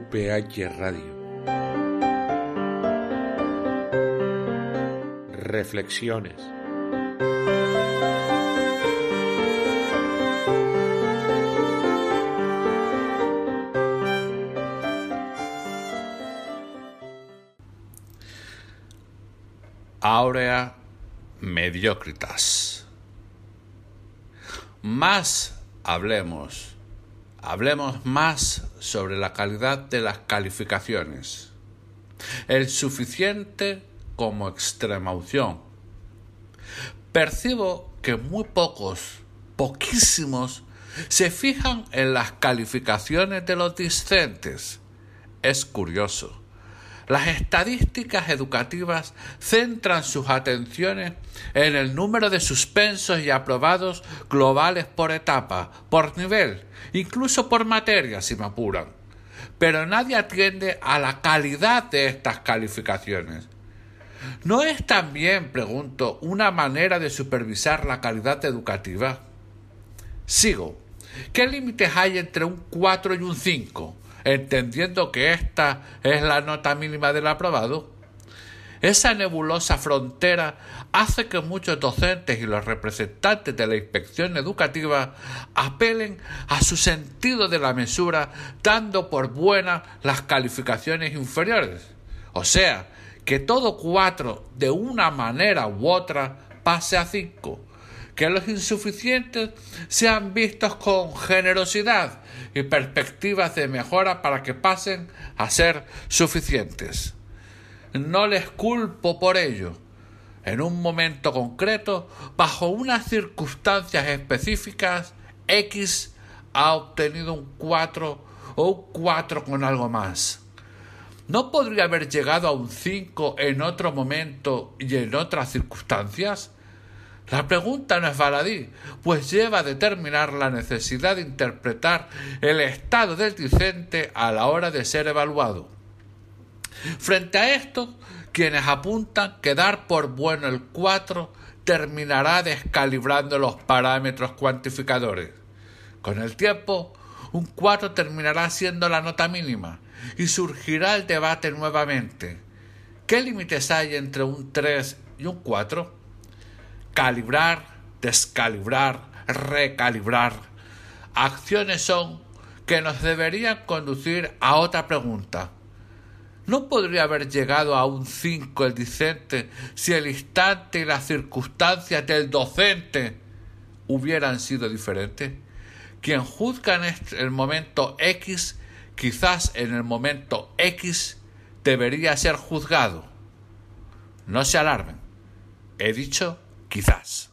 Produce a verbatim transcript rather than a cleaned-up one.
P H Radio. Reflexiones. Aurea mediocritas. Más hablemos, hablemos más sobre la calidad de las calificaciones. El suficiente como extrema unción. Percibo que muy pocos, poquísimos, se fijan en las calificaciones de los discentes. Es curioso. Las estadísticas educativas centran sus atenciones en el número de suspensos y aprobados globales por etapa, por nivel, incluso por materia, si me apuran. Pero nadie atiende a la calidad de estas calificaciones. ¿No es también, pregunto, una manera de supervisar la calidad educativa? Sigo. ¿Qué límites hay entre un cuatro y un cinco? Entendiendo que esta es la nota mínima del aprobado. Esa nebulosa frontera hace que muchos docentes y los representantes de la inspección educativa apelen a su sentido de la mesura, dando por buenas las calificaciones inferiores. O sea, que todo cuatro, de una manera u otra, pase a cinco. Que los insuficientes sean vistos con generosidad y perspectivas de mejora para que pasen a ser suficientes. No les culpo por ello. En un momento concreto, bajo unas circunstancias específicas, X ha obtenido un cuatro o un cuatro con algo más. ¿No podría haber llegado a un cinco en otro momento y en otras circunstancias? La pregunta no es baladí, pues lleva a determinar la necesidad de interpretar el estado del discente a la hora de ser evaluado. Frente a esto, quienes apuntan que dar por bueno el cuatro terminará descalibrando los parámetros cuantificadores. Con el tiempo, un cuatro terminará siendo la nota mínima y surgirá el debate nuevamente. ¿Qué límites hay entre un tres y un cuatro? Calibrar, descalibrar, recalibrar. Acciones son que nos deberían conducir a otra pregunta. ¿No podría haber llegado a un cinco el discente si el instante y las circunstancias del docente hubieran sido diferentes? Quien juzga en el momento X, quizás en el momento X debería ser juzgado. No se alarmen. He dicho quizás.